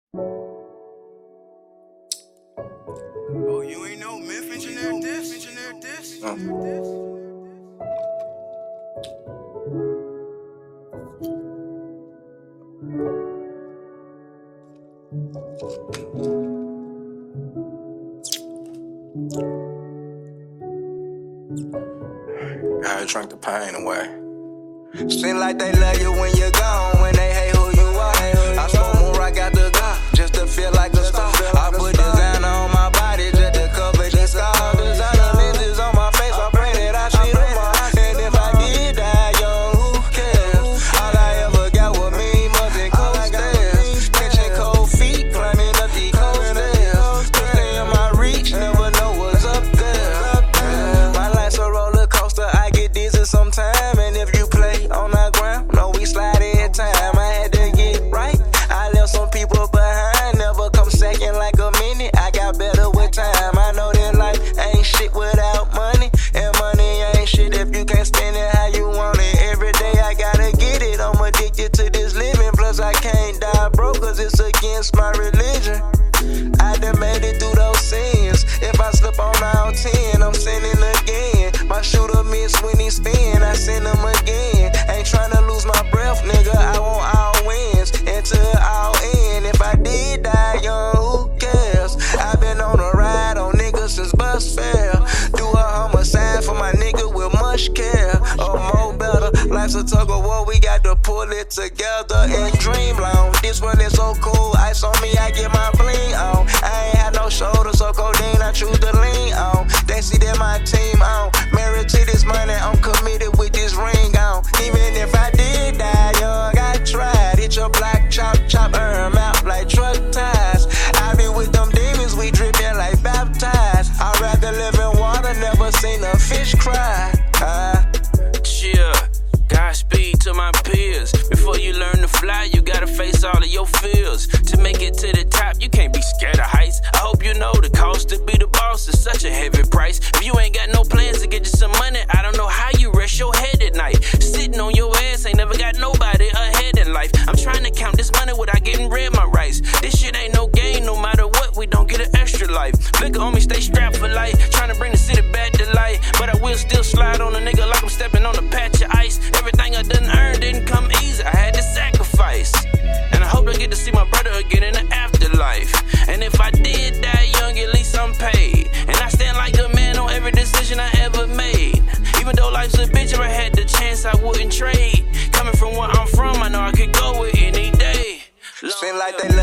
Oh, you ain't know Myth engineered this? I drank the pain away. Seem like they love you when you're gone, when they hate who you are. I smoke more rock out the car, just to feel like a star. I put designer on my body just to cover the scars. Designer lenses on my face, I pray that I see tomorrow. And if I did die young, who cares? All I ever got was me, mother, cold stairs. Catching cold feet, climbing up the cold stairs. To stay in my reach, never know what's up there. My life's a roller coaster, I get dizzy sometime. And if you play on the ground, no, we slide every time. I had to get right, I left some people behind. Never come second like a minute, I got better with time. I know that life ain't shit without money, and money ain't shit if you can't spend it how you want it. Every day I gotta get it, I'm addicted to this living. Plus I can't die broke, cause it's against my religion. I done made it through those sins. If I slip on all 10, I'm sinning again. My shooter miss when he spin, I send him again. Ain't tryna lose my breath, nigga, I want all wins until all end. If I did die young, who cares? I've been on a ride on niggas since bus fare. Do a homicide for my nigga with much care. Or more better, life's a tug of war, we got to pull it together and dream long. This one is so cool, ice on me, I get my bling on. I ain't had no shoulder, so codeine I choose to lean on. They see that my team on. Married to this money, I'm committed with this ring on. Even if I did die young, I tried. Hit your block, chop, chop, earn out like truck tires. I be with them demons, we drippin' like baptized. I'd rather live in water, never seen a fish cry. Chill, Godspeed to my peers. Before you learn to fly, you gotta face all of your fears. To make it to the top, you can't be scared of heights. I hope you know the cost to be the boss is such a heavy price. If you ain't got no plans to get you some money, I don't know how you rest your head at night. Sitting on your ass, ain't never got nobody ahead in life. I'm trying to count this money without getting rid of my rights. This shit ain't no game, no matter what, we don't get an extra life. Flicker on me, stay strapped for life. Trying to bring the city back to life, but I will still slide on a nigga like I'm stepping on a patch of ice. Everything I done earned didn't come easy, I had to sacrifice. And I hope I get to see my brother again in the afterlife. And if I did die young, at least I'm paid. And I stand like a man on every decision I ever made. Even though life's a bitch, if I had the chance, I wouldn't trade. Coming from where I'm from, I know I could go with any day. Seem like they